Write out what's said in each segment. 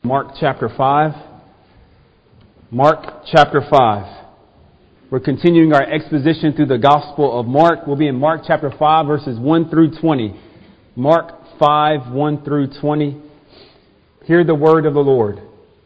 Mark chapter 5. Mark chapter 5. We're continuing our exposition through the Gospel of Mark. We'll be in Mark chapter 5, verses 1 through 20. Mark 5, 1 through 20. Hear the word of the Lord.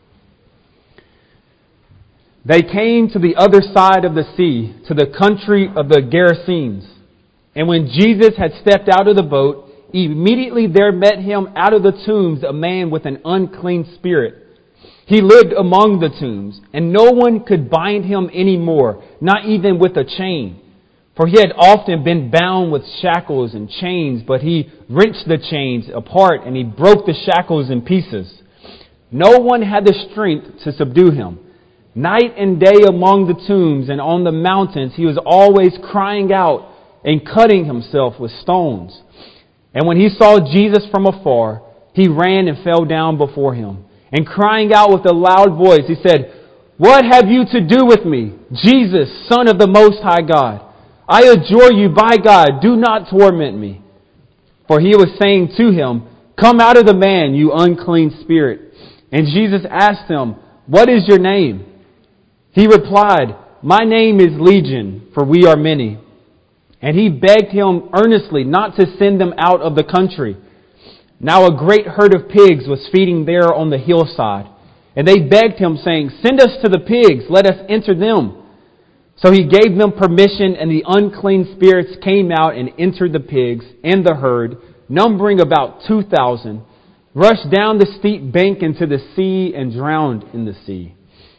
They came to the other side of the sea, to the country of the Gerasenes. And when Jesus had stepped out of the boat, immediately there met him out of the tombs a man with an unclean spirit. He lived among the tombs, and no one could bind him any more, not even with a chain. For he had often been bound with shackles and chains, but he wrenched the chains apart and he broke the shackles in pieces. No one had the strength to subdue him. Night and day among the tombs and on the mountains, he was always crying out and cutting himself with stones. And when he saw Jesus from afar, he ran and fell down before him. And crying out with a loud voice, he said, "What have you to do with me, Jesus, Son of the Most High God? I adjure you by God, do not torment me." For he was saying to him, "Come out of the man, you unclean spirit." And Jesus asked him, "What is your name?" He replied, "My name is Legion, for we are many." And he begged him earnestly not to send them out of the country. Now a great herd of pigs was feeding there on the hillside. And they begged him, saying, "Send us to the pigs, let us enter them." So he gave them permission, and the unclean spirits came out and entered the pigs and the herd, numbering about 2,000, rushed down the steep bank into the sea and drowned in the sea.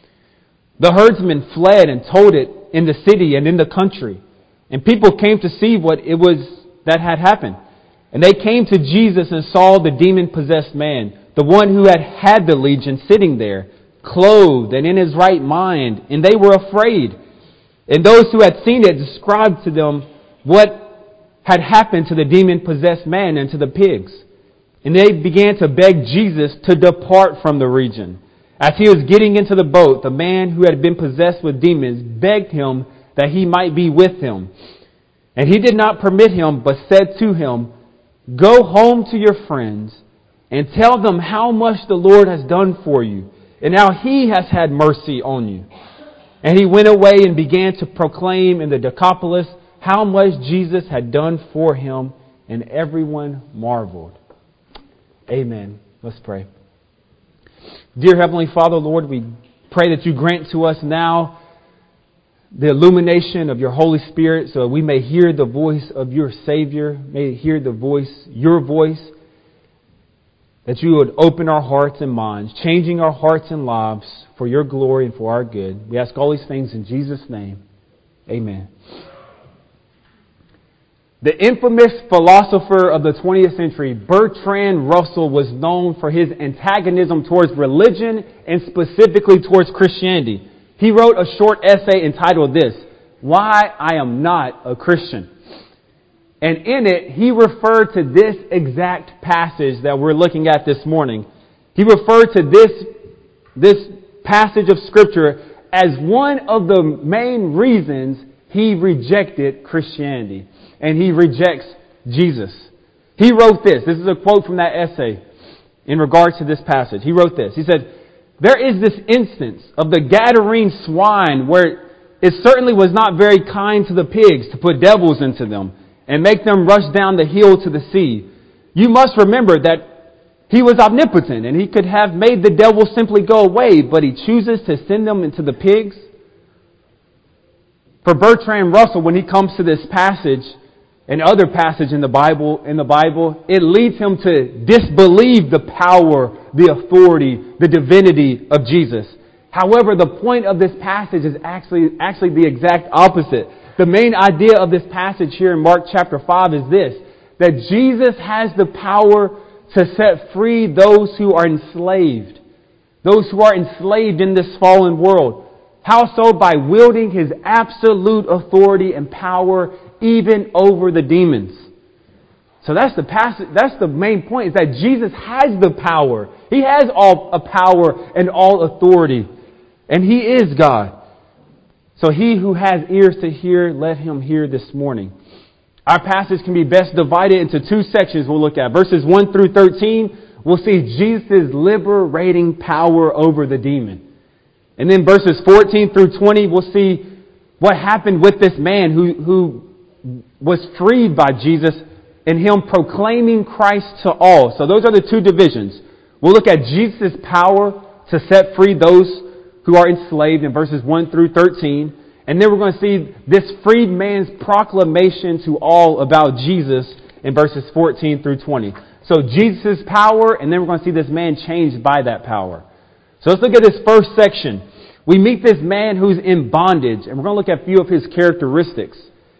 The herdsmen fled and told it in the city and in the country. And people came to see what it was that had happened. And they came to Jesus and saw the demon-possessed man, the one who had had the legion, sitting there, clothed and in his right mind. And they were afraid. And those who had seen it described to them what had happened to the demon-possessed man and to the pigs. And they began to beg Jesus to depart from the region. As he was getting into the boat, the man who had been possessed with demons begged him that he might be with him. And he did not permit him, but said to him, "Go home to your friends and tell them how much the Lord has done for you and how he has had mercy on you." And he went away and began to proclaim in the Decapolis how much Jesus had done for him, and everyone marveled. Amen. Let's pray. Dear Heavenly Father, Lord, we pray that you grant to us now the illumination of your Holy Spirit so that we may hear the voice of your Savior, may hear the voice, your voice, that you would open our hearts and minds, changing our hearts and lives for your glory and for our good. We ask all these things in Jesus' name. Amen. The infamous philosopher of the 20th century, Bertrand Russell, was known for his antagonism towards religion and specifically towards Christianity. He wrote a short essay entitled this, "Why I Am Not a Christian." And in it, he referred to this exact passage that we're looking at this morning. He referred to this passage of Scripture as one of the main reasons he rejected Christianity. And he rejects Jesus. He wrote this. This is a quote from that essay in regards to this passage. He wrote this. He said, "There is this instance of the Gadarene swine where it certainly was not very kind to the pigs to put devils into them and make them rush down the hill to the sea. You must remember that he was omnipotent and he could have made the devil simply go away, but he chooses to send them into the pigs." For Bertrand Russell, when he comes to this passage and other passage in the Bible, it leads him to disbelieve the power, the authority, the divinity of Jesus. However, the point of this passage is actually the exact opposite. The main idea of this passage here in Mark chapter 5 is this, that Jesus has the power to set free those who are enslaved in this fallen world. How so? By wielding his absolute authority and power even over the demons. So that's the passage. That's the main point, is that Jesus has the power. He has all power and all authority. And he is God. So he who has ears to hear, let him hear this morning. Our passage can be best divided into two sections we'll look at. Verses 1 through 13 we'll see Jesus' liberating power over the demon. And then verses 14 through 20, we'll see what happened with this man who was freed by Jesus and him proclaiming Christ to all. So those are the two divisions. We'll look at Jesus' power to set free those who are enslaved in verses 1 through 13. And then we're going to see this freed man's proclamation to all about Jesus in verses 14 through 20. So Jesus' power, and then we're going to see this man changed by that power. So let's look at this first section. We meet this man who's in bondage, and we're going to look at a few of his characteristics.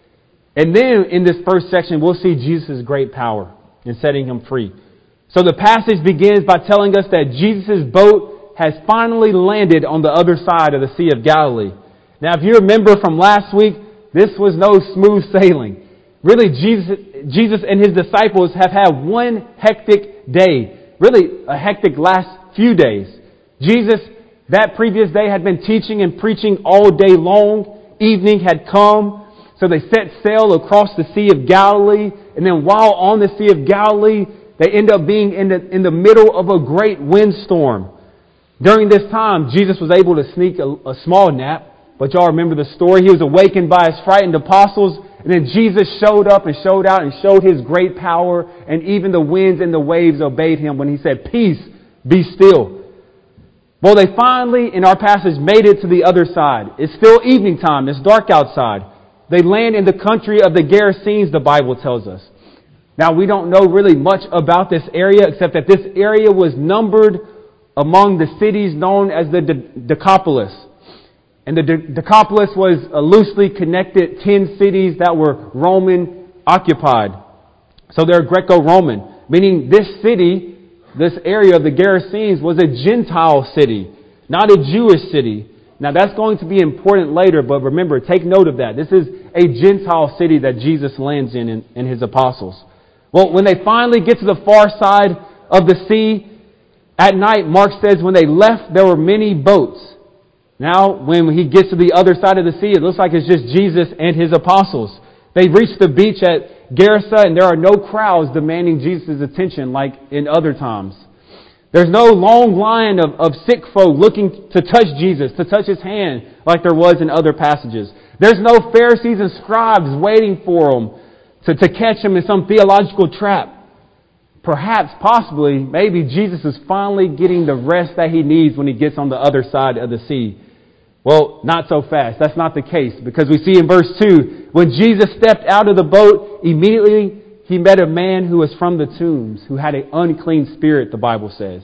And then in this first section, we'll see Jesus' great power in setting him free. So the passage begins by telling us that Jesus' boat has finally landed on the other side of the Sea of Galilee. Now, if you remember from last week, this was no smooth sailing. Really, Jesus and his disciples have had one hectic day, really a hectic last few days. Jesus, that previous day, had been teaching and preaching all day long. Evening had come. So they set sail across the Sea of Galilee, and then while on the Sea of Galilee, they end up being in the middle of a great windstorm. During this time, Jesus was able to sneak a small nap, but y'all remember the story. He was awakened by his frightened apostles, and then Jesus showed up and showed out and showed his great power, and even the winds and the waves obeyed him when he said, "Peace, be still." Well, they finally, in our passage, made it to the other side. It's still evening time. It's dark outside. They land in the country of the Gerasenes, the Bible tells us. Now, we don't know really much about this area, except that this area was numbered among the cities known as the Decapolis. And the Decapolis was a loosely connected 10 cities that were Roman occupied. So they're Greco-Roman, meaning this city, this area of the Gerasenes, was a Gentile city, not a Jewish city. Now that's going to be important later, but remember, take note of that. This is a Gentile city that Jesus lands in and his apostles. Well, when they finally get to the far side of the sea, at night, Mark says, when they left, there were many boats. Now, when he gets to the other side of the sea, it looks like it's just Jesus and his apostles. They reach the beach at Gerasa, and there are no crowds demanding Jesus' attention like in other times. There's no long line of sick folk looking to touch Jesus, to touch his hand like there was in other passages. There's no Pharisees and scribes waiting for him to catch him in some theological trap. Perhaps, possibly, maybe Jesus is finally getting the rest that he needs when he gets on the other side of the sea. Well, not so fast. That's not the case, because we see in verse 2, when Jesus stepped out of the boat, immediately he met a man who was from the tombs, who had an unclean spirit, the Bible says.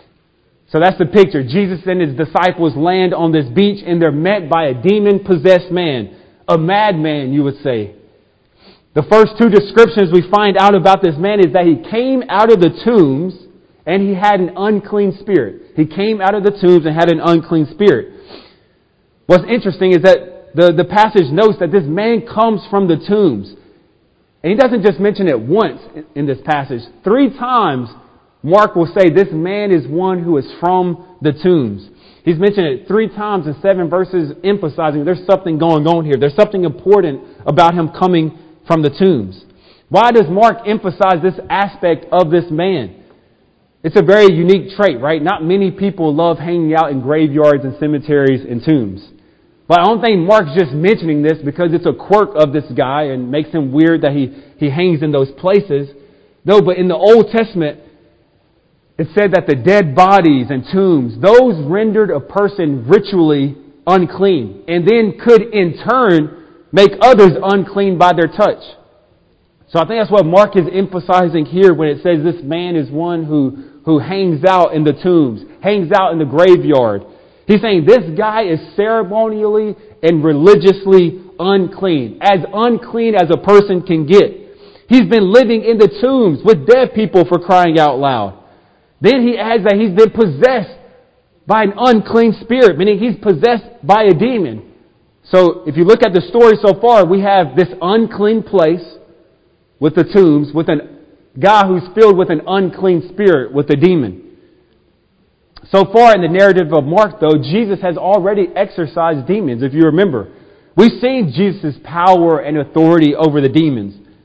So that's the picture. Jesus and his disciples land on this beach, and they're met by a demon-possessed man, a madman, you would say. The first two descriptions we find out about this man is that he came out of the tombs and he had an unclean spirit. He came out of the tombs and had an unclean spirit. What's interesting is that the passage notes that this man comes from the tombs. And he doesn't just mention it once in this passage. 3 times Mark will say this man is one who is from the tombs. He's mentioned it 3 times in 7 verses, emphasizing there's something going on here. There's something important about him coming from the tombs. Why does Mark emphasize this aspect of this man? It's a very unique trait, right? Not many people love hanging out in graveyards and cemeteries and tombs. But I don't think Mark's just mentioning this because it's a quirk of this guy and makes him weird that he hangs in those places. No, but in the Old Testament, it said that the dead bodies and tombs, those rendered a person ritually unclean and then could in turn make others unclean by their touch. So I think that's what Mark is emphasizing here when it says this man is one who hangs out in the tombs, hangs out in the graveyard. He's saying this guy is ceremonially and religiously unclean as a person can get. He's been living in the tombs with dead people, for crying out loud. Then he adds that he's been possessed by an unclean spirit, meaning he's possessed by a demon. So if you look at the story so far, we have this unclean place with the tombs, with a guy who's filled with an unclean spirit, with a demon. So far in the narrative of Mark, though, Jesus has already exorcised demons, if you remember. We've seen Jesus' power and authority over the demons.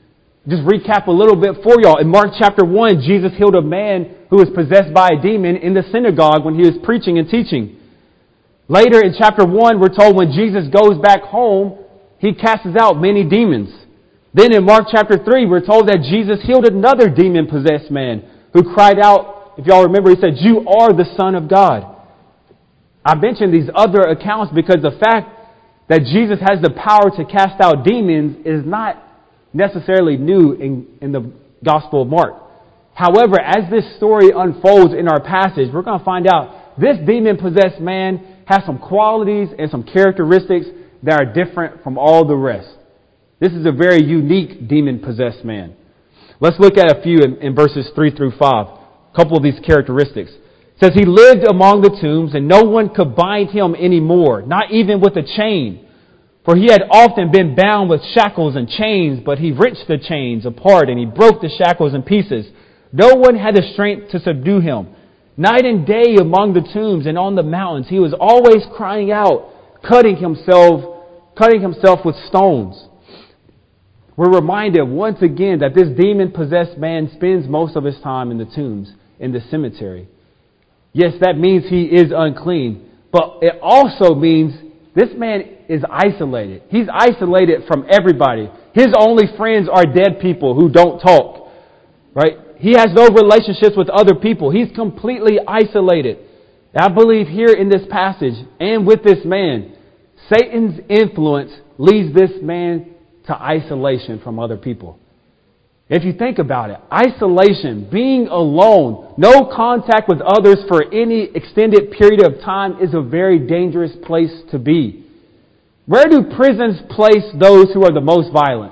Just recap a little bit for y'all. In Mark chapter 1, Jesus healed a man who was possessed by a demon in the synagogue when he was preaching and teaching. Later in chapter 1, we're told when Jesus goes back home, he casts out many demons. Then in Mark chapter 3, we're told that Jesus healed another demon-possessed man who cried out, if y'all remember, he said, "You are the Son of God." I mentioned these other accounts because the fact that Jesus has the power to cast out demons is not necessarily new in the Gospel of Mark. However, as this story unfolds in our passage, we're going to find out this demon-possessed man has some qualities and some characteristics that are different from all the rest. This is a very unique demon-possessed man. Let's look at a few in verses 3 through 5. A couple of these characteristics. It says, he lived among the tombs, and no one could bind him anymore, not even with a chain. For he had often been bound with shackles and chains, but he wrenched the chains apart, and he broke the shackles in pieces. No one had the strength to subdue him. Night and day among the tombs and on the mountains, he was always crying out, cutting himself with stones. We're reminded once again that this demon-possessed man spends most of his time in the tombs, in the cemetery. Yes, that means he is unclean, but it also means this man is isolated. He's isolated from everybody. His only friends are dead people who don't talk, right? He has no relationships with other people. He's completely isolated. And I believe here in this passage and with this man, Satan's influence leads this man to isolation from other people. If you think about it, isolation, being alone, no contact with others for any extended period of time is a very dangerous place to be. Where do prisons place those who are the most violent?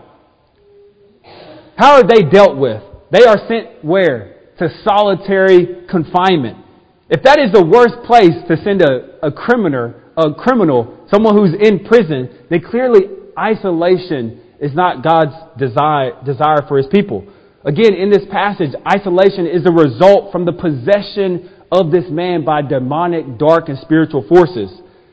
How are they dealt with? They are sent where? To solitary confinement. If that is the worst place to send a criminal, someone who's in prison, then clearly isolation is not God's desire for His people. Again, in this passage, isolation is a result from the possession of this man by demonic, dark, and spiritual forces.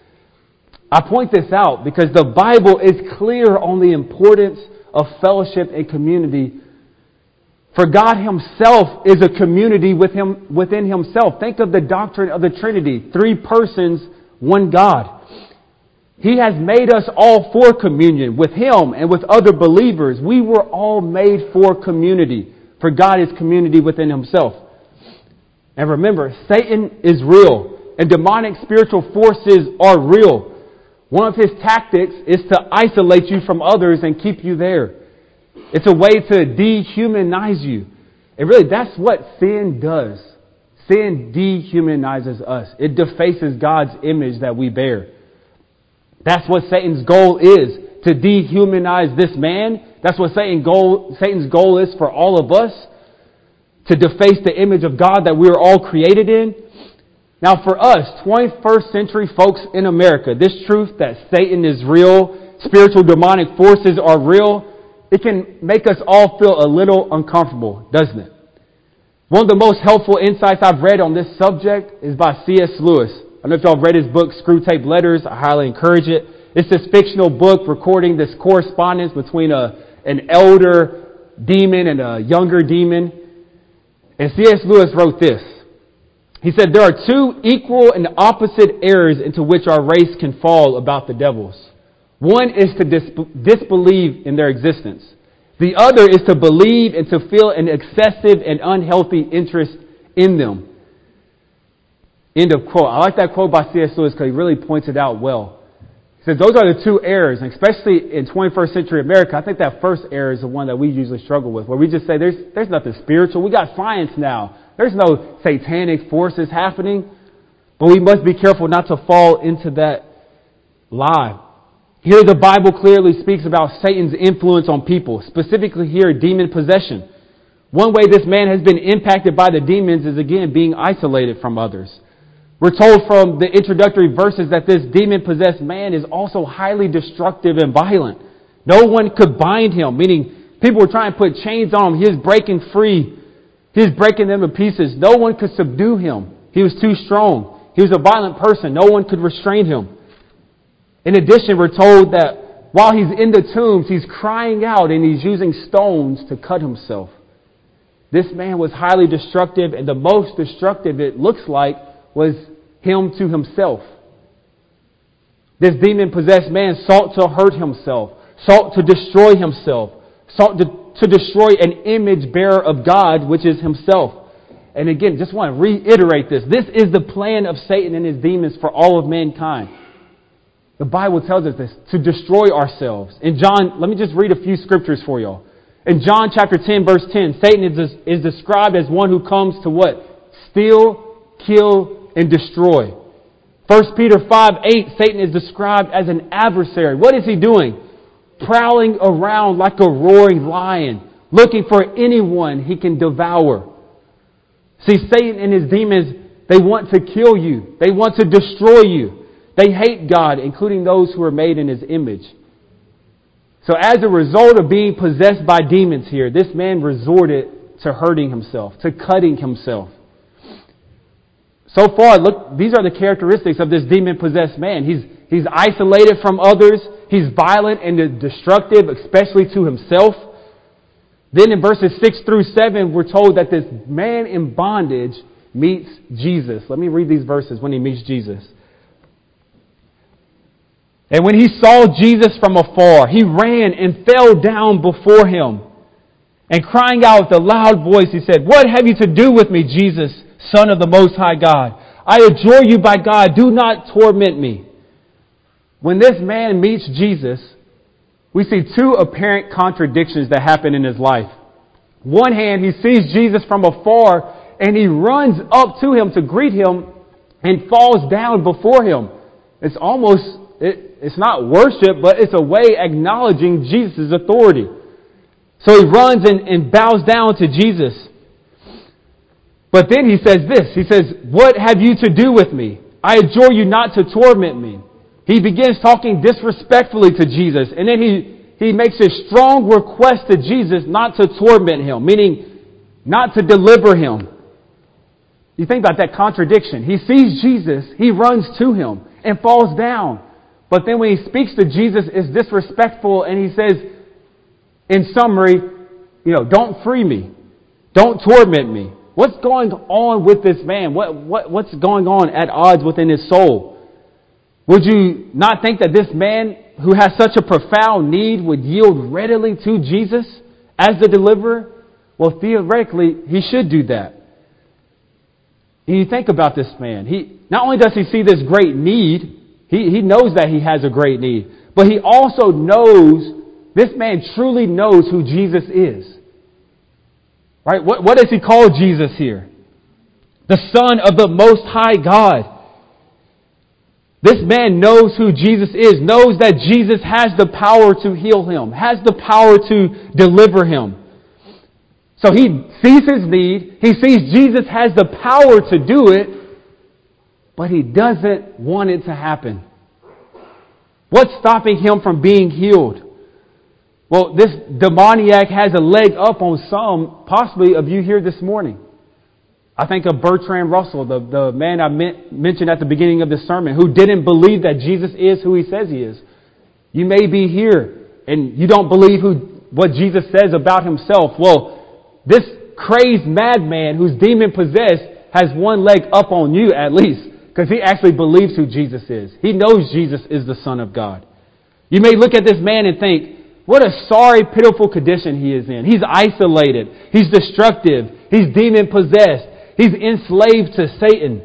I point this out because the Bible is clear on the importance of fellowship and community. For God Himself is a community within Himself. Think of the doctrine of the Trinity. 3 persons, 1 God. He has made us all for communion with Him and with other believers. We were all made for community. For God is community within Himself. And remember, Satan is real. And demonic spiritual forces are real. One of his tactics is to isolate you from others and keep you there. It's a way to dehumanize you. And really, that's what sin does. Sin dehumanizes us. It defaces God's image that we bear. That's what Satan's goal is, to dehumanize this man. That's what Satan's goal is for all of us, to deface the image of God that we are all created in. Now for us, 21st century folks in America, this truth that Satan is real, spiritual demonic forces are real, it can make us all feel a little uncomfortable, doesn't it? One of the most helpful insights I've read on this subject is by C.S. Lewis. I don't know if y'all read his book, Screwtape Letters. I highly encourage it. It's this fictional book recording this correspondence between an elder demon and a younger demon. And C.S. Lewis wrote this. He said, there are 2 equal and opposite errors into which our race can fall about the devils. One is to disbelieve in their existence. The other is to believe and to feel an excessive and unhealthy interest in them. End of quote. I like that quote by C.S. Lewis because he really points it out well. He says those are the 2 errors, and especially in 21st century America, I think that first error is the one that we usually struggle with, where we just say there's nothing spiritual. We got science now. There's no satanic forces happening. But we must be careful not to fall into that lie. Here the Bible clearly speaks about Satan's influence on people, specifically here demon possession. One way this man has been impacted by the demons is again being isolated from others. We're told from the introductory verses that this demon-possessed man is also highly destructive and violent. No one could bind him, meaning people were trying to put chains on him. He was breaking free. He was breaking them to pieces. No one could subdue him. He was too strong. He was a violent person. No one could restrain him. In addition, we're told that while he's in the tombs, he's crying out and he's using stones to cut himself. This man was highly destructive, and the most destructive it looks like was him to himself. This demon-possessed man sought to hurt himself, sought to destroy himself, sought to destroy an image bearer of God, which is himself. And again, just want to reiterate this. This is the plan of Satan and his demons for all of mankind. The Bible tells us this, to destroy ourselves. In John, let me just read a few scriptures for y'all. In John chapter 10, verse 10, Satan is described as one who comes to what? Steal, kill, and destroy. 1 Peter 5:8, Satan is described as an adversary. What is he doing? Prowling around like a roaring lion, looking for anyone he can devour. See, Satan and his demons, they want to kill you. They want to destroy you. They hate God, including those who are made in his image. So as a result of being possessed by demons here, this man resorted to hurting himself, to cutting himself. So far, look, these are the characteristics of this demon-possessed man. He's isolated from others. He's violent and destructive, especially to himself. Then in verses 6 through 7, we're told that this man in bondage meets Jesus. Let me read these verses when he meets Jesus. And when he saw Jesus from afar, he ran and fell down before him. And crying out with a loud voice, he said, "What have you to do with me, Jesus, Son of the Most High God? I adjure you by God, do not torment me." When this man meets Jesus, we see two apparent contradictions that happen in his life. One hand, he sees Jesus from afar, and he runs up to him to greet him and falls down before him. It's almost, it's not worship, but it's a way acknowledging Jesus' authority. So he runs and bows down to Jesus. But then he says this, he says, "What have you to do with me? I adjure you not to torment me." He begins talking disrespectfully to Jesus, and then he makes a strong request to Jesus not to torment him, meaning not to deliver him. You think about that contradiction. He sees Jesus, he runs to him and falls down. But then when he speaks to Jesus, it's disrespectful, and he says, in summary, don't free me. Don't torment me. What's going on with this man? What's going on at odds within his soul? Would you not think that this man who has such a profound need would yield readily to Jesus as the deliverer? Well, theoretically, he should do that. And you think about this man. Not only does he see this great need, he knows that he has a great need, but he also knows, this man truly knows who Jesus is. Right? What does he call Jesus here? The Son of the Most High God. This man knows who Jesus is, knows that Jesus has the power to heal him, has the power to deliver him. So he sees his need, he sees Jesus has the power to do it, but he doesn't want it to happen. What's stopping him from being healed? Well, this demoniac has a leg up on some, possibly, of you here this morning. I think of Bertrand Russell, the man I mentioned at the beginning of the sermon, who didn't believe that Jesus is who he says he is. You may be here and you don't believe what Jesus says about himself. Well, this crazed madman who's demon-possessed has one leg up on you at least, because he actually believes who Jesus is. He knows Jesus is the Son of God. You may look at this man and think, what a sorry, pitiful condition he is in. He's isolated. He's destructive. He's demon-possessed. He's enslaved to Satan.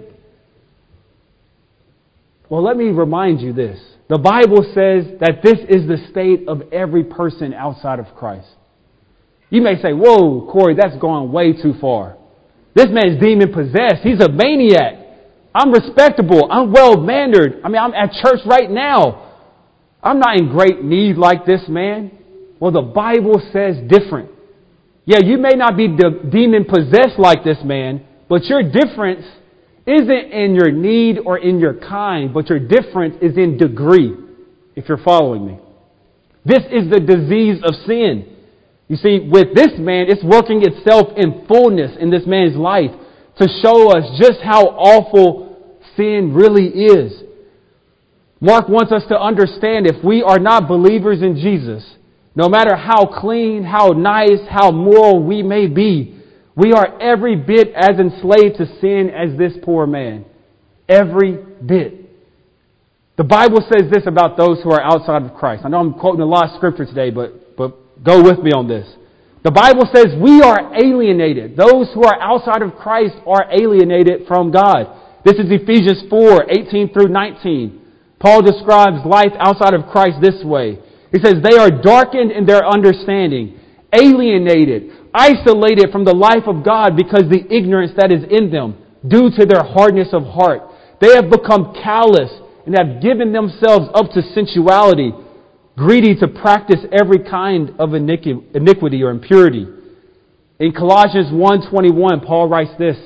Well, let me remind you this. The Bible says that this is the state of every person outside of Christ. You may say, "Whoa, Corey, that's going way too far. This man's demon-possessed. He's a maniac. I'm respectable. I'm well-mannered. I'm at church right now. I'm not in great need like this man." Well, the Bible says different. Yeah, you may not be demon-possessed like this man, but your difference isn't in your need or in your kind, but your difference is in degree, if you're following me. This is the disease of sin. You see, with this man, it's working itself in fullness in this man's life to show us just how awful sin really is. Mark wants us to understand if we are not believers in Jesus, no matter how clean, how nice, how moral we may be, we are every bit as enslaved to sin as this poor man. Every bit. The Bible says this about those who are outside of Christ. I know I'm quoting a lot of scripture today, but go with me on this. The Bible says we are alienated. Those who are outside of Christ are alienated from God. This is Ephesians 4:18 through 19. Paul describes life outside of Christ this way. He says they are darkened in their understanding, alienated, isolated from the life of God because the ignorance that is in them due to their hardness of heart. They have become callous and have given themselves up to sensuality, greedy to practice every kind of iniquity or impurity. In Colossians 1:21, Paul writes this: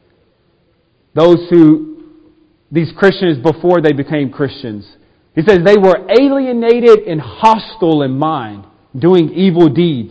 these Christians before they became Christians. He says they were alienated and hostile in mind, doing evil deeds.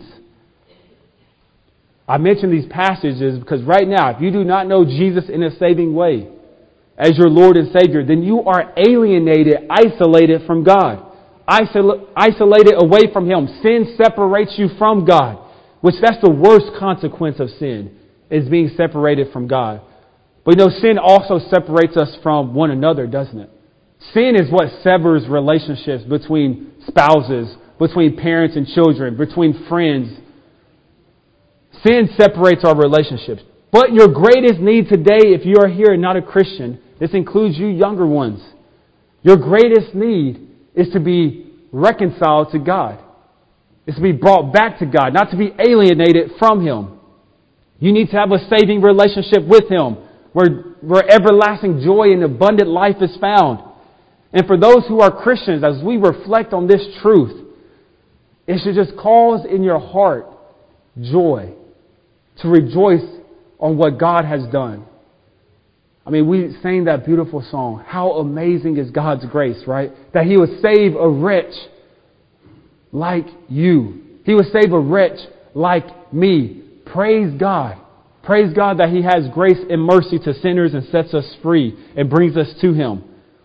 I mention these passages because right now, if you do not know Jesus in a saving way as your Lord and Savior, then you are alienated, isolated from God. Isolated away from Him. Sin separates you from God, which that's the worst consequence of sin, is being separated from God. But sin also separates us from one another, doesn't it? Sin is what severs relationships between spouses, between parents and children, between friends. Sin separates our relationships. But your greatest need today, if you are here and not a Christian, this includes you younger ones, your greatest need is to be reconciled to God. It's to be brought back to God, not to be alienated from Him. You need to have a saving relationship with Him, where everlasting joy and abundant life is found. And for those who are Christians, as we reflect on this truth, it should just cause in your heart joy, to rejoice on what God has done. I mean, we sang that beautiful song, how amazing is God's grace, right? That He would save a wretch like you. He would save a wretch like me. Praise God. Praise God that He has grace and mercy to sinners and sets us free and brings us to Him.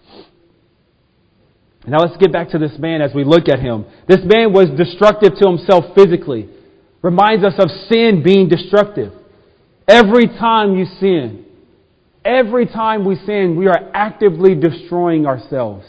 Now let's get back to this man as we look at him. This man was destructive to himself physically. Reminds us of sin being destructive. Every time you sin, every time we sin, we are actively destroying ourselves.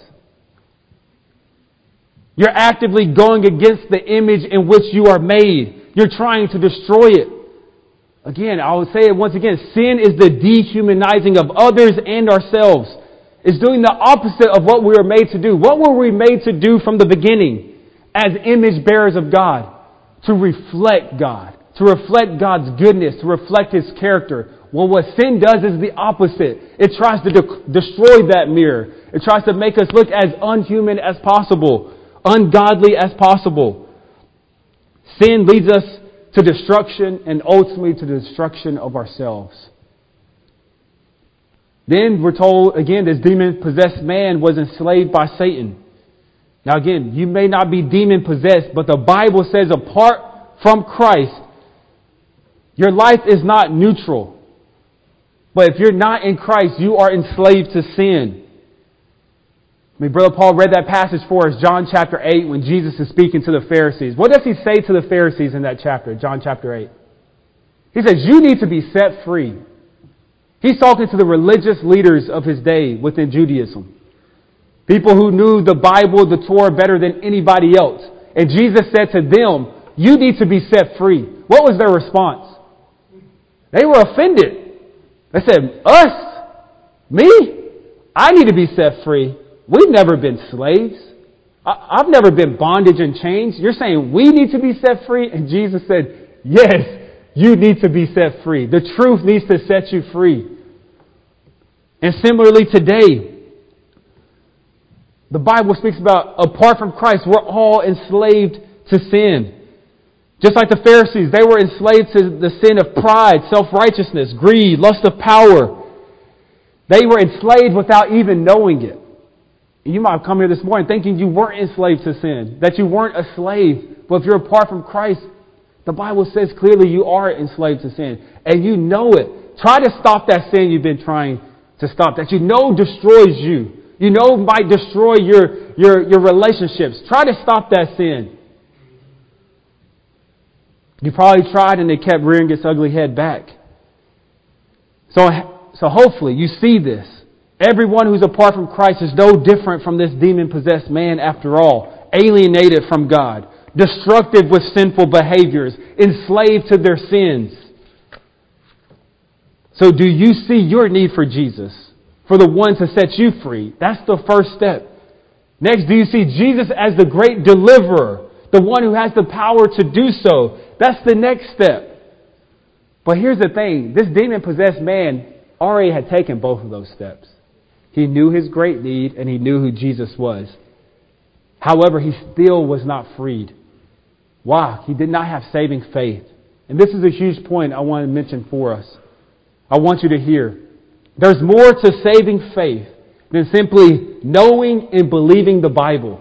You're actively going against the image in which you are made. You're trying to destroy it. Again, I will say it once again. Sin is the dehumanizing of others and ourselves. It's doing the opposite of what we were made to do. What were we made to do from the beginning as image bearers of God? To reflect God. To reflect God's goodness. To reflect His character. Well, what sin does is the opposite. It tries to destroy that mirror. It tries to make us look as unhuman as possible. Ungodly as possible. Sin leads us to destruction and ultimately to the destruction of ourselves. Then we're told, again, this demon-possessed man was enslaved by Satan. Now again, you may not be demon-possessed, but the Bible says apart from Christ, your life is not neutral. But if you're not in Christ, you are enslaved to sin. I mean, Brother Paul read that passage for us, John chapter 8, when Jesus is speaking to the Pharisees. What does He say to the Pharisees in that chapter, John chapter 8? He says, you need to be set free. He's talking to the religious leaders of His day within Judaism. People who knew the Bible, the Torah better than anybody else. And Jesus said to them, you need to be set free. What was their response? They were offended. They said, us? Me? I need to be set free. We've never been slaves. I've never been bondage and chains. You're saying we need to be set free? And Jesus said, yes, you need to be set free. The truth needs to set you free. And similarly today, the Bible speaks about apart from Christ, we're all enslaved to sin. Just like the Pharisees, they were enslaved to the sin of pride, self-righteousness, greed, lust of power. They were enslaved without even knowing it. You might have come here this morning thinking you weren't enslaved to sin, that you weren't a slave. But if you're apart from Christ, the Bible says clearly you are enslaved to sin. And you know it. Try to stop that sin you've been trying to stop, that you know destroys you. you know might destroy your relationships. Try to stop that sin. You probably tried and it kept rearing its ugly head back. So hopefully you see this. Everyone who's apart from Christ is no different from this demon-possessed man after all. Alienated from God. Destructive with sinful behaviors. Enslaved to their sins. So do you see your need for Jesus? For the one to set you free? That's the first step. Next, do you see Jesus as the great deliverer? The one who has the power to do so? That's the next step. But here's the thing. This demon-possessed man already had taken both of those steps. He knew his great need and he knew who Jesus was. However, he still was not freed. Why? He did not have saving faith. And this is a huge point I want to mention for us. I want you to hear. There's more to saving faith than simply knowing and believing the Bible.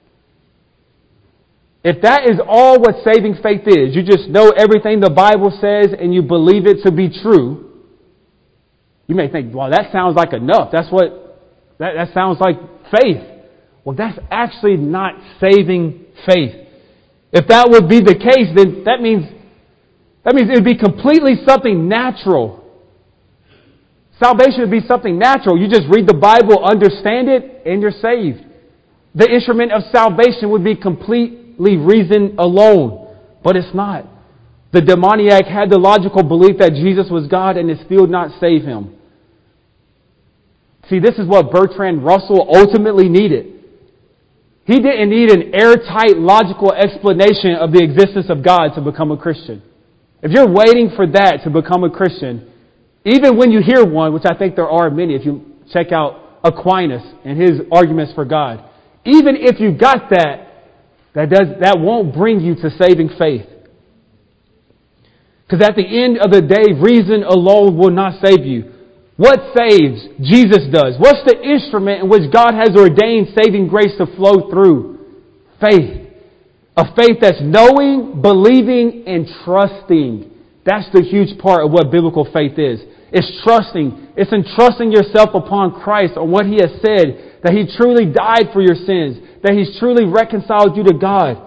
If that is all what saving faith is, you just know everything the Bible says and you believe it to be true, you may think, well, that sounds like enough. That sounds like faith. Well, that's actually not saving faith. If that would be the case, then that means it would be completely something natural. Salvation would be something natural. You just read the Bible, understand it, and you're saved. The instrument of salvation would be completely reason alone. But it's not. The demoniac had the logical belief that Jesus was God and it still not save him. See, this is what Bertrand Russell ultimately needed. He didn't need an airtight logical explanation of the existence of God to become a Christian. If you're waiting for that to become a Christian, even when you hear one, which I think there are many, if you check out Aquinas and his arguments for God, even if you got that won't bring you to saving faith. Because at the end of the day, reason alone will not save you. What saves? Jesus does. What's the instrument in which God has ordained saving grace to flow through? Faith. A faith that's knowing, believing, and trusting. That's the huge part of what biblical faith is. It's trusting. It's entrusting yourself upon Christ on what He has said, that He truly died for your sins, that He's truly reconciled you to God.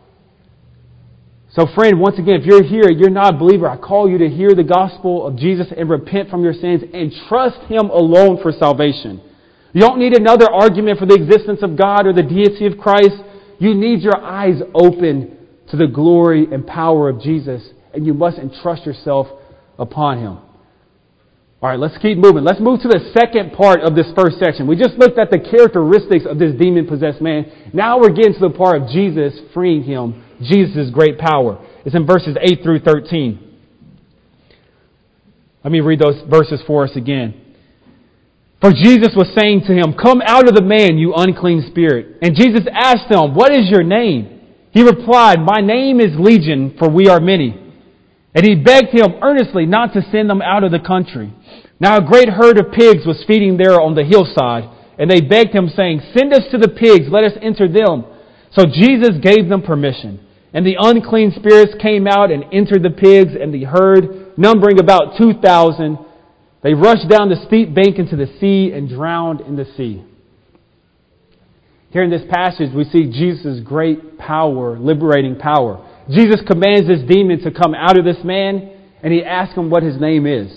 So friend, once again, if you're here, you're not a believer, I call you to hear the gospel of Jesus and repent from your sins and trust Him alone for salvation. You don't need another argument for the existence of God or the deity of Christ. You need your eyes open to the glory and power of Jesus, and you must entrust yourself upon Him. All right, let's keep moving. Let's move to the second part of this first section. We just looked at the characteristics of this demon-possessed man. Now we're getting to the part of Jesus freeing him, Jesus' great power. It's in verses 8 through 13. Let me read those verses for us again. For Jesus was saying to him, "Come out of the man, you unclean spirit." And Jesus asked him, "What is your name?" He replied, "My name is Legion, for we are many." And he begged him earnestly not to send them out of the country. Now a great herd of pigs was feeding there on the hillside, and they begged him, saying, "Send us to the pigs, let us enter them." So Jesus gave them permission. And the unclean spirits came out and entered the pigs, and the herd, numbering about 2,000, they rushed down the steep bank into the sea and drowned in the sea. Here in this passage, we see Jesus' great power, liberating power. Jesus commands this demon to come out of this man, and he asks him what his name is.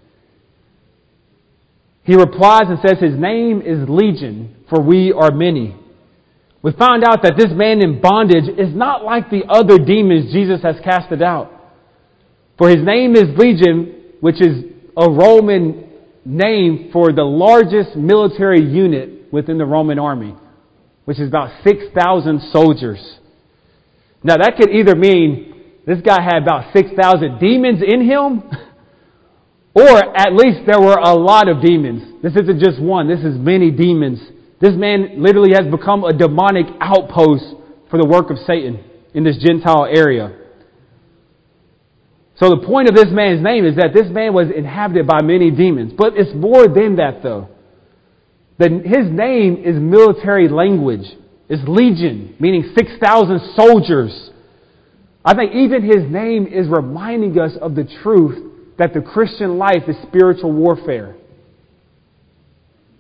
He replies and says his name is Legion, for we are many. We found out that this man in bondage is not like the other demons Jesus has casted out. For his name is Legion, which is a Roman name for the largest military unit within the Roman army, which is about 6,000 soldiers. Now that could either mean this guy had about 6,000 demons in him, or at least there were a lot of demons. This isn't just one, this is many demons. This man literally has become a demonic outpost for the work of Satan in this Gentile area. So the point of this man's name is that this man was inhabited by many demons. But it's more than that though. His name is military language. It's Legion, meaning 6,000 soldiers. I think even his name is reminding us of the truth that the Christian life is spiritual warfare.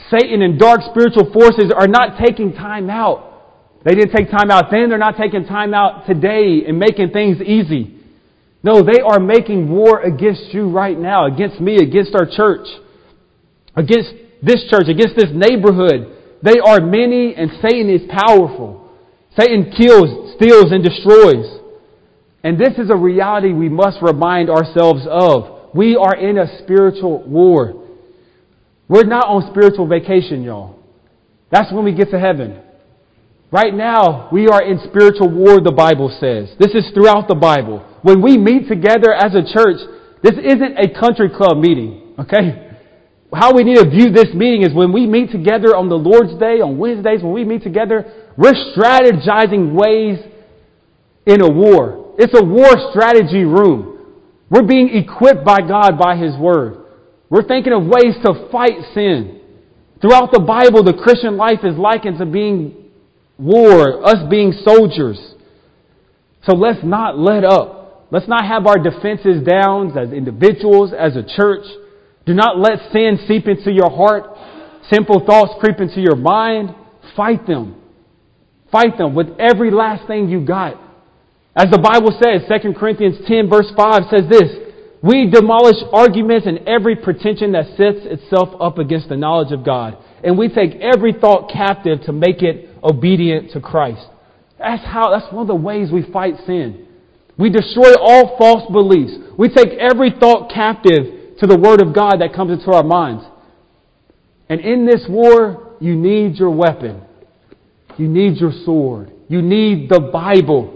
Satan and dark spiritual forces are not taking time out. They didn't take time out then. They're not taking time out today and making things easy. No, they are making war against you right now, against me, against our church, against this church, against this neighborhood. They are many and Satan is powerful. Satan kills, steals, and destroys. And this is a reality we must remind ourselves of. We are in a spiritual war. We're not on spiritual vacation, y'all. That's when we get to heaven. Right now, we are in spiritual war, the Bible says. This is throughout the Bible. When we meet together as a church, this isn't a country club meeting, okay? How we need to view this meeting is when we meet together on the Lord's Day, on Wednesdays, when we meet together, we're strategizing ways in a war. It's a war strategy room. We're being equipped by God, by His Word. We're thinking of ways to fight sin. Throughout the Bible, the Christian life is likened to being war, us being soldiers. So let's not let up. Let's not have our defenses down as individuals, as a church. Do not let sin seep into your heart. Sinful thoughts creep into your mind. Fight them. Fight them with every last thing you got. As the Bible says, 2 Corinthians 10 verse 5 says this, we demolish arguments and every pretension that sets itself up against the knowledge of God. And we take every thought captive to make it obedient to Christ. That's one of the ways we fight sin. We destroy all false beliefs. We take every thought captive to the Word of God that comes into our minds. And in this war, you need your weapon. You need your sword. You need the Bible.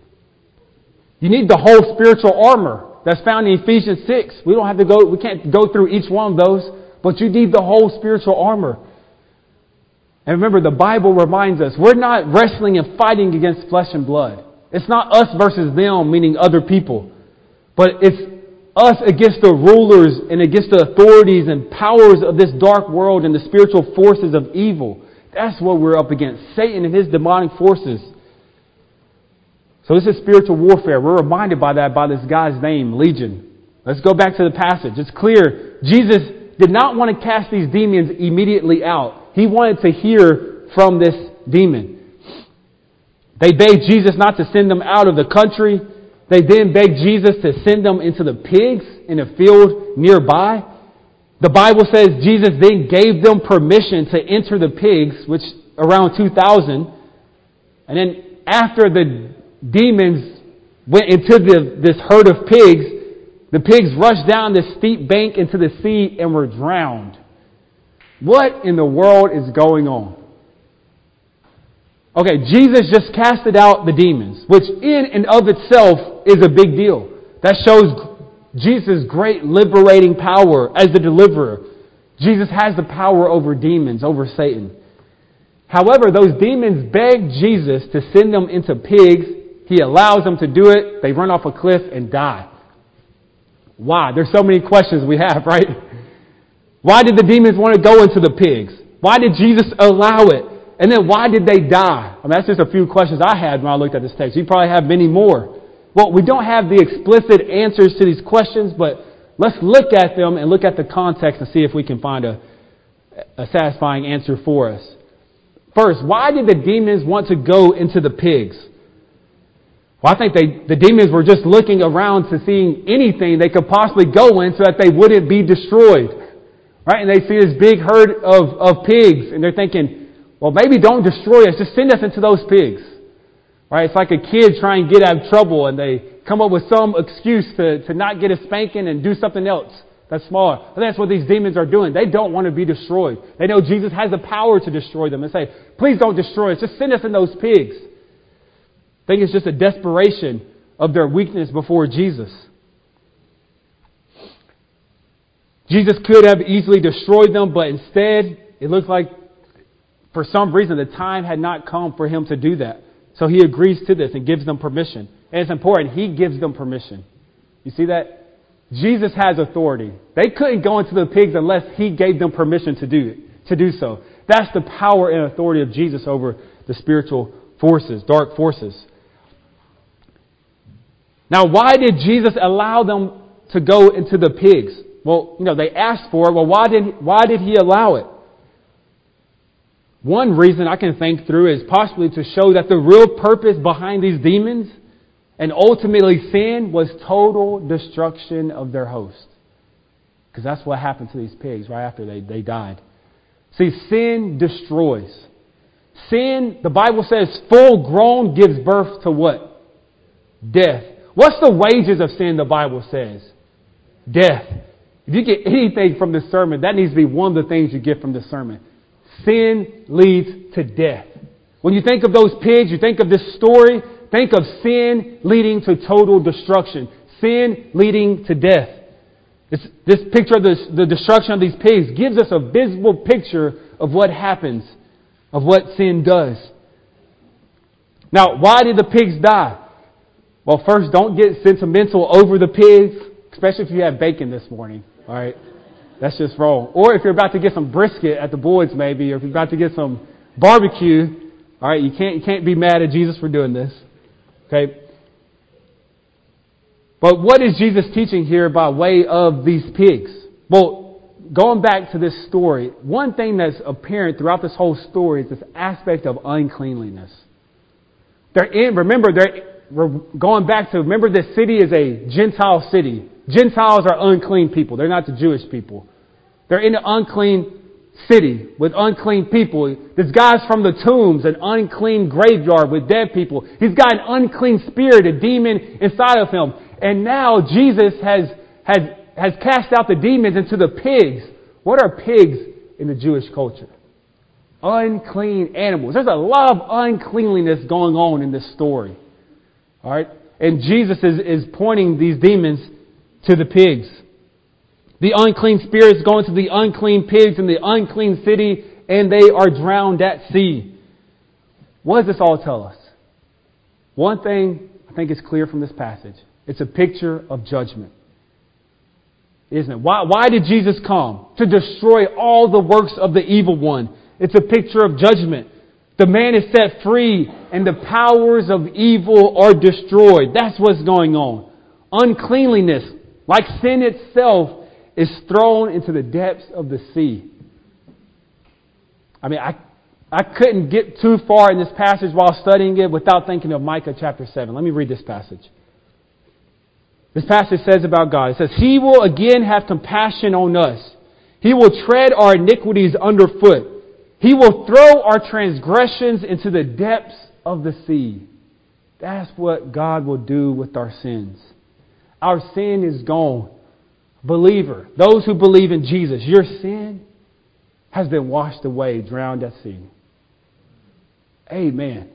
You need the whole spiritual armor that's found in Ephesians 6. We can't go through each one of those, but you need the whole spiritual armor. And remember, the Bible reminds us, we're not wrestling and fighting against flesh and blood. It's not us versus them, meaning other people. But it's us against the rulers and against the authorities and powers of this dark world and the spiritual forces of evil. That's what we're up against. Satan and his demonic forces. So this is spiritual warfare. We're reminded by that by this guy's name, Legion. Let's go back to the passage. It's clear Jesus did not want to cast these demons immediately out. He wanted to hear from this demon. They begged Jesus not to send them out of the country. They then begged Jesus to send them into the pigs in a field nearby. The Bible says Jesus then gave them permission to enter the pigs, which around 2,000. And then after the demons went into this herd of pigs, the pigs rushed down this steep bank into the sea and were drowned. What in the world is going on? Okay, Jesus just casted out the demons, which in and of itself is a big deal. That shows Jesus' great liberating power as the deliverer. Jesus has the power over demons, over Satan. However, those demons begged Jesus to send them into pigs. He allows them to do it. They run off a cliff and die. Why? There's so many questions we have, right? Why did the demons want to go into the pigs? Why did Jesus allow it? And then why did they die? I mean, that's just a few questions I had when I looked at this text. You probably have many more. Well, we don't have the explicit answers to these questions, but let's look at them and look at the context and see if we can find a satisfying answer for us. First, why did the demons want to go into the pigs? Well, I think the demons were just looking around to see anything they could possibly go in so that they wouldn't be destroyed. Right? And they see this big herd of pigs, and they're thinking, well, maybe don't destroy us. Just send us into those pigs. Right? It's like a kid trying to get out of trouble, and they come up with some excuse to not get a spanking and do something else that's smaller. But that's what these demons are doing. They don't want to be destroyed. They know Jesus has the power to destroy them and say, please don't destroy us. Just send us in those pigs. I think it's just a desperation of their weakness before Jesus. Jesus could have easily destroyed them, but instead, it looks like for some reason the time had not come for him to do that. So he agrees to this and gives them permission. And it's important, he gives them permission. You see that? Jesus has authority. They couldn't go into the pigs unless he gave them permission to do so. That's the power and authority of Jesus over the spiritual forces, dark forces. Now, why did Jesus allow them to go into the pigs? Well, they asked for it. Well, why did he allow it? One reason I can think through is possibly to show that the real purpose behind these demons and ultimately sin was total destruction of their host. Because that's what happened to these pigs right after they died. See, sin destroys. Sin, the Bible says, full grown gives birth to what? Death. What's the wages of sin, the Bible says? Death. If you get anything from this sermon, that needs to be one of the things you get from this sermon. Sin leads to death. When you think of those pigs, you think of this story, think of sin leading to total destruction. Sin leading to death. This picture of the destruction of these pigs gives us a visible picture of what happens, of what sin does. Now, why did the pigs die? Well, first, don't get sentimental over the pigs, especially if you had bacon this morning. All right? That's just wrong. Or if you're about to get some brisket at the Boyd's maybe, or if you're about to get some barbecue, all right, you can't be mad at Jesus for doing this. Okay? But what is Jesus teaching here by way of these pigs? Well, going back to this story, one thing that's apparent throughout this whole story is this aspect of uncleanliness. Remember this city is a Gentile city. Gentiles are unclean people. They're not the Jewish people. They're in an unclean city with unclean people. This guy's from the tombs, an unclean graveyard with dead people. He's got an unclean spirit, a demon inside of him. And now Jesus has cast out the demons into the pigs. What are pigs in the Jewish culture? Unclean animals. There's a lot of uncleanliness going on in this story. All right? And Jesus is pointing these demons to the pigs. The unclean spirits go into the unclean pigs in the unclean city, and they are drowned at sea. What does this all tell us? One thing I think is clear from this passage. It's a picture of judgment. Isn't it? Why did Jesus come? To destroy all the works of the evil one. It's a picture of judgment. The man is set free and the powers of evil are destroyed. That's what's going on. Uncleanliness, like sin itself, is thrown into the depths of the sea. I mean, I couldn't get too far in this passage while studying it without thinking of Micah chapter 7. Let me read this passage. This passage says about God, it says, He will again have compassion on us. He will tread our iniquities underfoot. He will throw our transgressions into the depths of the sea. That's what God will do with our sins. Our sin is gone. Believer, those who believe in Jesus, your sin has been washed away, drowned at sea. Amen.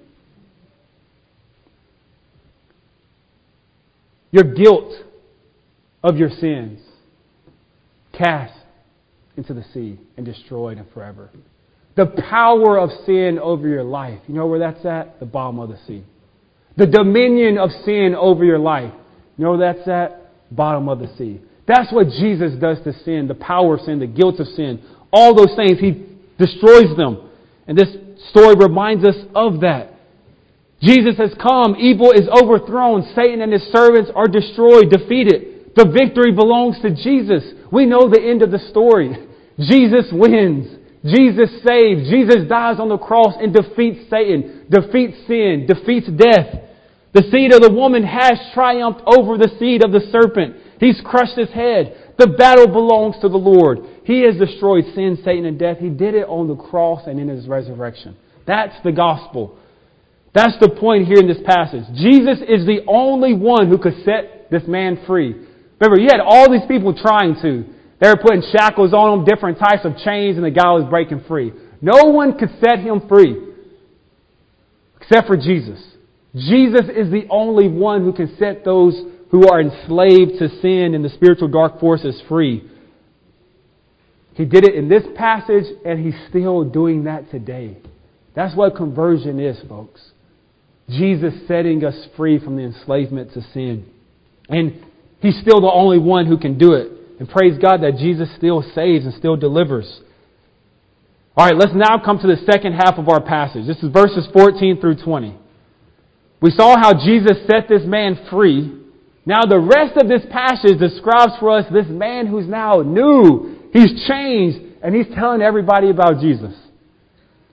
Your guilt of your sins cast into the sea and destroyed and forever. The power of sin over your life, you know where that's at? The bottom of the sea. The dominion of sin over your life, you know where that's at? Bottom of the sea. That's what Jesus does to sin, the power of sin, the guilt of sin. All those things, He destroys them. And this story reminds us of that. Jesus has come. Evil is overthrown. Satan and his servants are destroyed, defeated. The victory belongs to Jesus. We know the end of the story. Jesus wins. Jesus saves. Jesus dies on the cross and defeats Satan, defeats sin, defeats death. The seed of the woman has triumphed over the seed of the serpent. He's crushed his head. The battle belongs to the Lord. He has destroyed sin, Satan, and death. He did it on the cross and in His resurrection. That's the gospel. That's the point here in this passage. Jesus is the only one who could set this man free. Remember, you had all these people trying to. They were putting shackles on him, different types of chains, and the guy was breaking free. No one could set him free except for Jesus. Jesus is the only one who can set those who are enslaved to sin and the spiritual dark forces free. He did it in this passage, and He's still doing that today. That's what conversion is, folks. Jesus setting us free from the enslavement to sin. And He's still the only one who can do it. And praise God that Jesus still saves and still delivers. All right, let's now come to the second half of our passage. This is verses 14 through 20. We saw how Jesus set this man free. Now the rest of this passage describes for us this man who's now new. He's changed, and he's telling everybody about Jesus.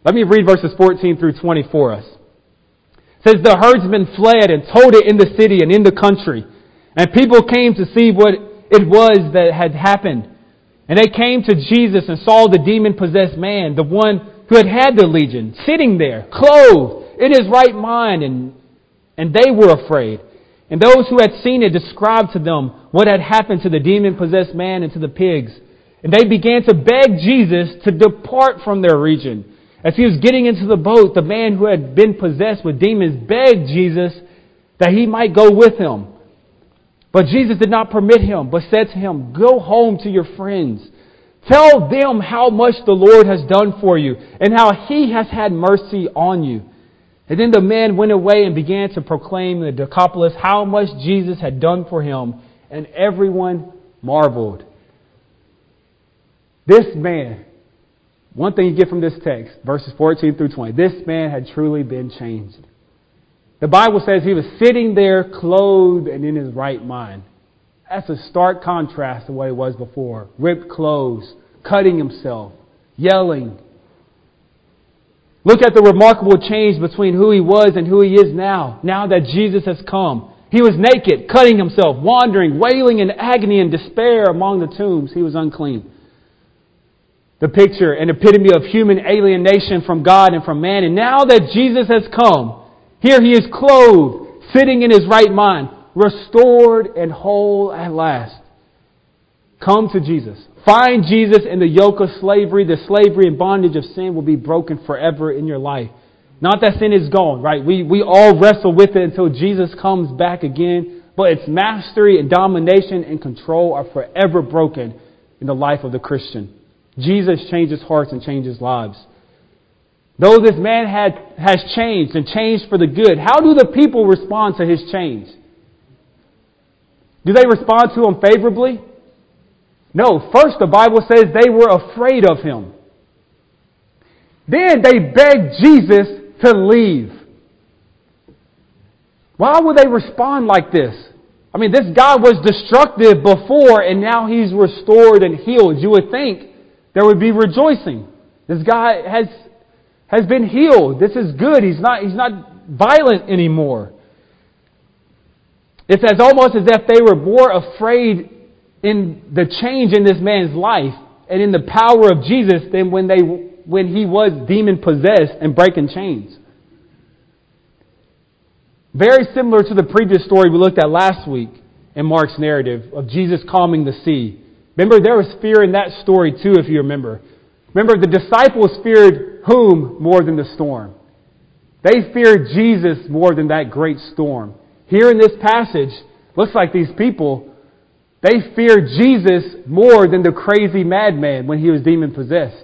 Let me read verses 14 through 20 for us. It says, the herdsmen fled and told it in the city and in the country. And people came to see what it was that had happened. And they came to Jesus and saw the demon-possessed man, the one who had the legion, sitting there, clothed in his right mind, and they were afraid. And those who had seen it described to them what had happened to the demon-possessed man and to the pigs. And they began to beg Jesus to depart from their region. As he was getting into the boat, the man who had been possessed with demons begged Jesus that he might go with him. But Jesus did not permit him, but said to him, go home to your friends. Tell them how much the Lord has done for you and how he has had mercy on you. And then the man went away and began to proclaim in the Decapolis how much Jesus had done for him, and everyone marveled. This man, one thing you get from this text, verses 14 through 20, this man had truly been changed. The Bible says he was sitting there clothed and in his right mind. That's a stark contrast to what it was before. Ripped clothes, cutting himself, yelling. Look at the remarkable change between who he was and who he is now. Now that Jesus has come. He was naked, cutting himself, wandering, wailing in agony and despair among the tombs. He was unclean. The picture and epitome of human alienation from God and from man. And now that Jesus has come, here he is clothed, sitting in his right mind, restored and whole at last. Come to Jesus. Find Jesus, and the yoke of slavery, the slavery and bondage of sin will be broken forever in your life. Not that sin is gone, right? We all wrestle with it until Jesus comes back again. But its mastery and domination and control are forever broken in the life of the Christian. Jesus changes hearts and changes lives. Though this man has changed and changed for the good, how do the people respond to his change? Do they respond to him favorably? No. First, the Bible says they were afraid of him. Then they begged Jesus to leave. Why would they respond like this? I mean, this guy was destructive before, and now he's restored and healed. You would think there would be rejoicing. This guy has been healed. This is good. He's not violent anymore. It's almost as if they were more afraid in the change in this man's life and in the power of Jesus than when he was demon possessed and breaking chains. Very similar to the previous story we looked at last week in Mark's narrative of Jesus calming the sea. Remember, there was fear in that story too, if you remember. Remember, the disciples feared whom more than the storm? They feared Jesus more than that great storm. Here in this passage, looks like these people, they feared Jesus more than the crazy madman when he was demon-possessed.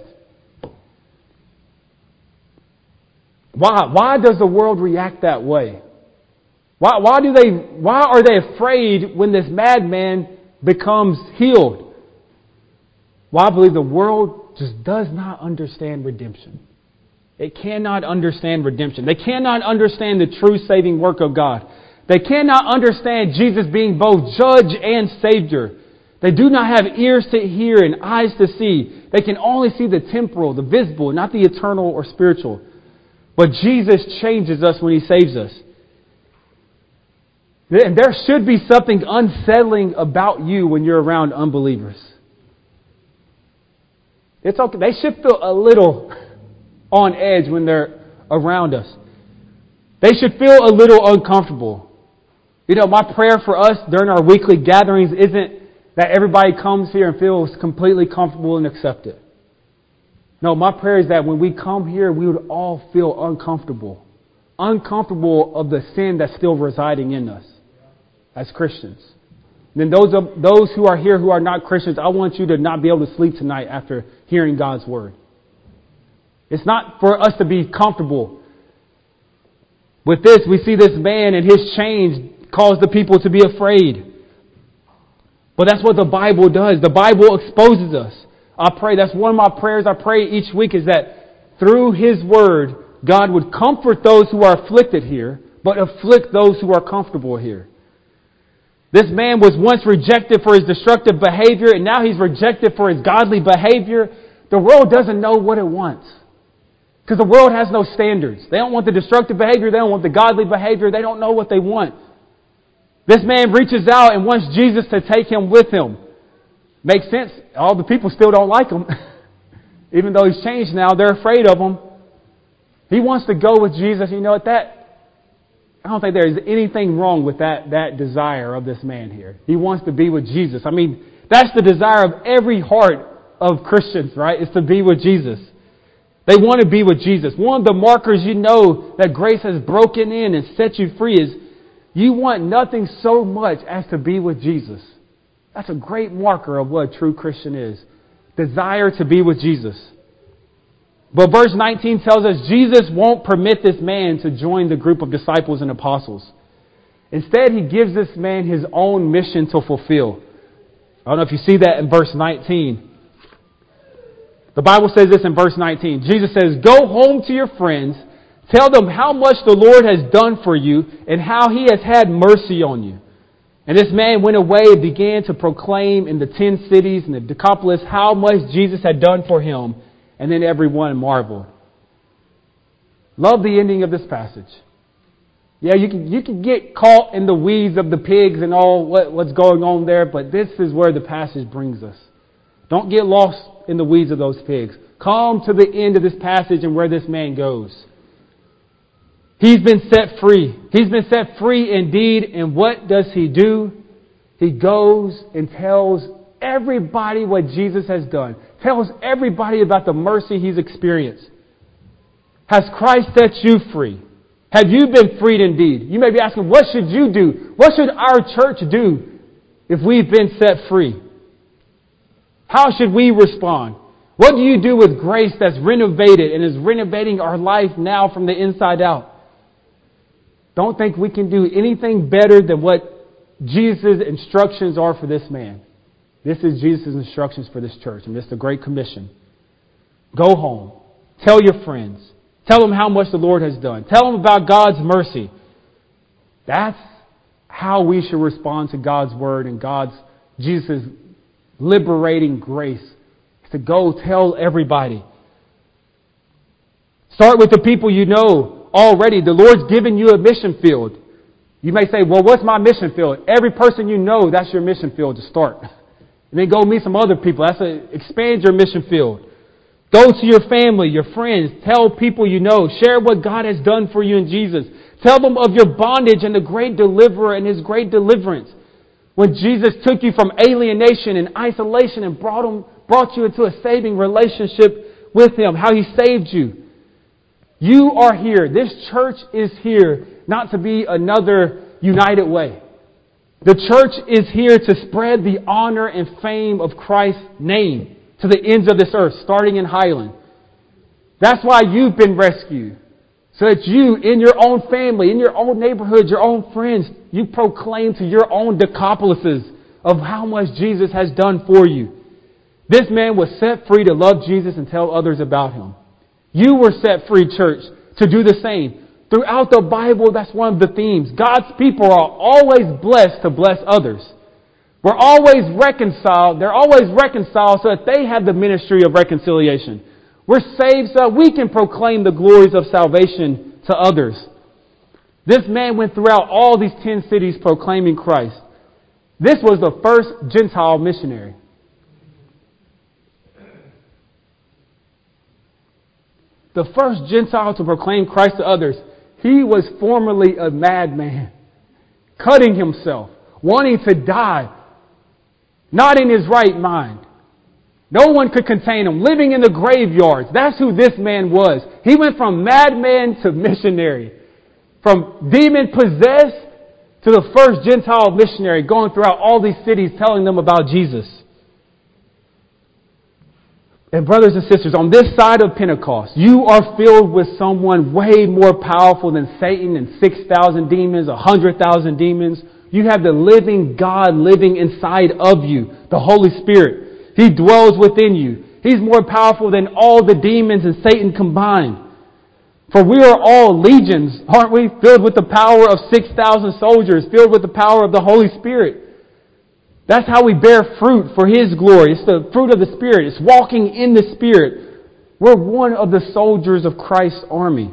Why does the world react that way? Why are they afraid when this madman becomes healed? Well, I believe the world just does not understand redemption. It cannot understand redemption. They cannot understand the true saving work of God. They cannot understand Jesus being both judge and Savior. They do not have ears to hear and eyes to see. They can only see the temporal, the visible, not the eternal or spiritual. But Jesus changes us when He saves us. And there should be something unsettling about you when you're around unbelievers. It's okay. They should feel a little on edge when they're around us. They should feel a little uncomfortable. You know, my prayer for us during our weekly gatherings isn't that everybody comes here and feels completely comfortable and accepted. No, my prayer is that when we come here, we would all feel uncomfortable. Uncomfortable of the sin that's still residing in us as Christians. And then those who are here who are not Christians, I want you to not be able to sleep tonight after hearing God's Word. It's not for us to be comfortable. With this, we see this man and his change cause the people to be afraid. But that's what the Bible does. The Bible exposes us. I pray, that's one of my prayers I pray each week, is that through His Word, God would comfort those who are afflicted here, but afflict those who are comfortable here. This man was once rejected for his destructive behavior, and now he's rejected for his godly behavior. The world doesn't know what it wants. Because the world has no standards. They don't want the destructive behavior. They don't want the godly behavior. They don't know what they want. This man reaches out and wants Jesus to take him with him. Makes sense. All the people still don't like him. Even though he's changed now, they're afraid of him. He wants to go with Jesus. You know what? I don't think there is anything wrong with that desire of this man here. He wants to be with Jesus. I mean, that's the desire of every heart of Christians, right? Is to be with Jesus. They want to be with Jesus. One of the markers you know that grace has broken in and set you free is you want nothing so much as to be with Jesus. That's a great marker of what a true Christian is. Desire to be with Jesus. But verse 19 tells us Jesus won't permit this man to join the group of disciples and apostles. Instead, he gives this man his own mission to fulfill. I don't know if you see that in verse 19. The Bible says this in verse 19. Jesus says, "Go home to your friends, tell them how much the Lord has done for you and how he has had mercy on you." And this man went away and began to proclaim in the 10 cities and the Decapolis how much Jesus had done for him. And then everyone marveled. Love the ending of this passage. Yeah, you can get caught in the weeds of the pigs and all what's going on there, but this is where the passage brings us. Don't get lost in the weeds of those pigs. Come to the end of this passage and where this man goes. He's been set free. He's been set free indeed. And what does he do? He goes and tells everybody what Jesus has done. Tells everybody about the mercy he's experienced. Has Christ set you free? Have you been freed indeed? You may be asking, what should you do? What should our church do if we've been set free? How should we respond? What do you do with grace that's renovated and is renovating our life now from the inside out? Don't think we can do anything better than what Jesus' instructions are for this man. This is Jesus' instructions for this church, and this is the Great Commission. Go home. Tell your friends. Tell them how much the Lord has done. Tell them about God's mercy. That's how we should respond to God's word and Jesus' liberating grace. To go tell everybody. Start with the people you know already. The Lord's given you a mission field. You may say, well, what's my mission field? Every person you know, that's your mission field to start. And then go meet some other people. Expand your mission field. Go to your family, your friends. Tell people you know. Share what God has done for you in Jesus. Tell them of your bondage and the great deliverer and His great deliverance. When Jesus took you from alienation and isolation and brought you into a saving relationship with Him. How He saved you. You are here. This church is here not to be another United Way. The church is here to spread the honor and fame of Christ's name to the ends of this earth, starting in Highland. That's why you've been rescued. So that you, in your own family, in your own neighborhood, your own friends, you proclaim to your own Decapolises of how much Jesus has done for you. This man was set free to love Jesus and tell others about Him. You were set free, church, to do the same. Throughout the Bible, that's one of the themes. God's people are always blessed to bless others. We're always reconciled. They're always reconciled so that they have the ministry of reconciliation. We're saved so we can proclaim the glories of salvation to others. This man went throughout all these 10 cities proclaiming Christ. This was the first Gentile missionary. The first Gentile to proclaim Christ to others. He was formerly a madman, cutting himself, wanting to die, not in his right mind. No one could contain him, living in the graveyards. That's who this man was. He went from madman to missionary, from demon-possessed to the first Gentile missionary, going throughout all these cities telling them about Jesus. And brothers and sisters, on this side of Pentecost, you are filled with someone way more powerful than Satan and 6,000 demons, 100,000 demons. You have the living God living inside of you, the Holy Spirit. He dwells within you. He's more powerful than all the demons and Satan combined. For we are all legions, aren't we? Filled with the power of 6,000 soldiers, filled with the power of the Holy Spirit. That's how we bear fruit for His glory. It's the fruit of the Spirit. It's walking in the Spirit. We're one of the soldiers of Christ's army.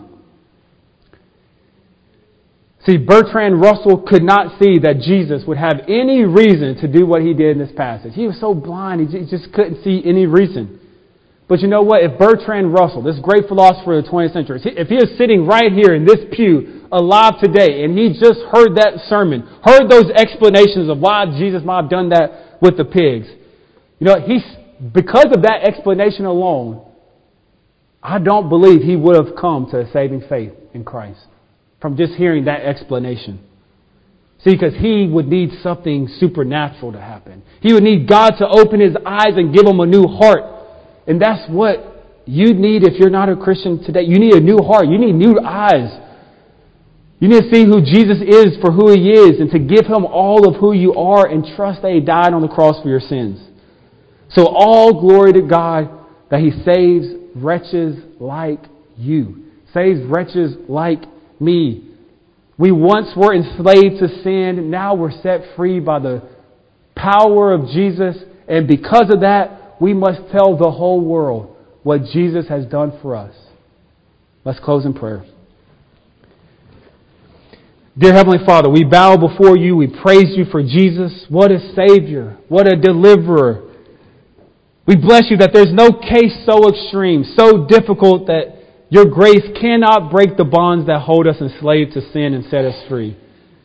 See, Bertrand Russell could not see that Jesus would have any reason to do what he did in this passage. He was so blind, he just couldn't see any reason. But you know what? If Bertrand Russell, this great philosopher of the 20th century, if he was sitting right here in this pew alive today and he just heard that sermon, heard those explanations of why Jesus might have done that with the pigs, you know, because of that explanation alone, I don't believe he would have come to a saving faith in Christ from just hearing that explanation. See, because he would need something supernatural to happen. He would need God to open his eyes and give him a new heart. And that's what you need if you're not a Christian today. You need a new heart. You need new eyes. You need to see who Jesus is for who he is and to give him all of who you are and trust that he died on the cross for your sins. So all glory to God that he saves wretches like you. Saves wretches like me. We once were enslaved to sin. Now we're set free by the power of Jesus. And because of that, we must tell the whole world what Jesus has done for us. Let's close in prayer. Dear Heavenly Father, we bow before you. We praise you for Jesus. What a Savior. What a deliverer. We bless you that there's no case so extreme, so difficult that your grace cannot break the bonds that hold us enslaved to sin and set us free.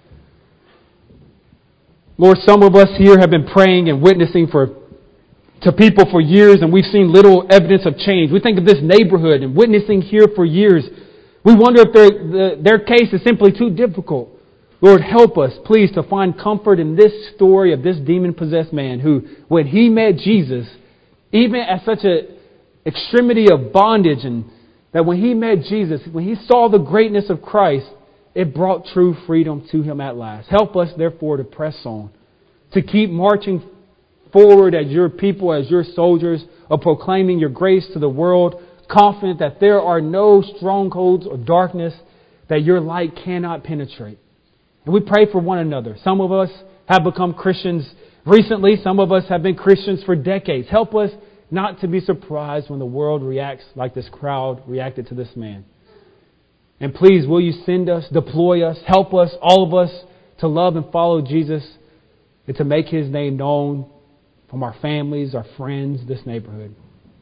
Lord, some of us here have been praying and witnessing to people for years, and we've seen little evidence of change. We think of this neighborhood and witnessing here for years. We wonder if their case is simply too difficult. Lord, help us, please, to find comfort in this story of this demon-possessed man who, when he met Jesus, even at such an extremity of bondage, and that when he met Jesus, when he saw the greatness of Christ, it brought true freedom to him at last. Help us, therefore, to press on, to keep marching forward as your people, as your soldiers, of proclaiming your grace to the world, confident that there are no strongholds or darkness that your light cannot penetrate. And we pray for one another. Some of us have become Christians recently. Some of us have been Christians for decades. Help us not to be surprised when the world reacts like this crowd reacted to this man. And please, will you send us, deploy us, help us, all of us, to love and follow Jesus and to make his name known from our families, our friends, this neighborhood.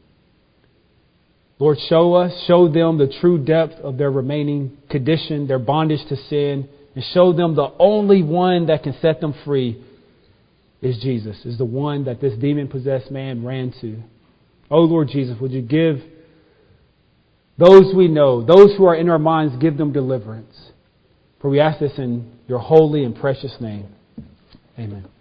Lord, show them the true depth of their remaining condition, their bondage to sin, and show them the only one that can set them free is Jesus, is the one that this demon-possessed man ran to. Oh, Lord Jesus, would you give those we know, those who are in our minds, give them deliverance. For we ask this in your holy and precious name. Amen.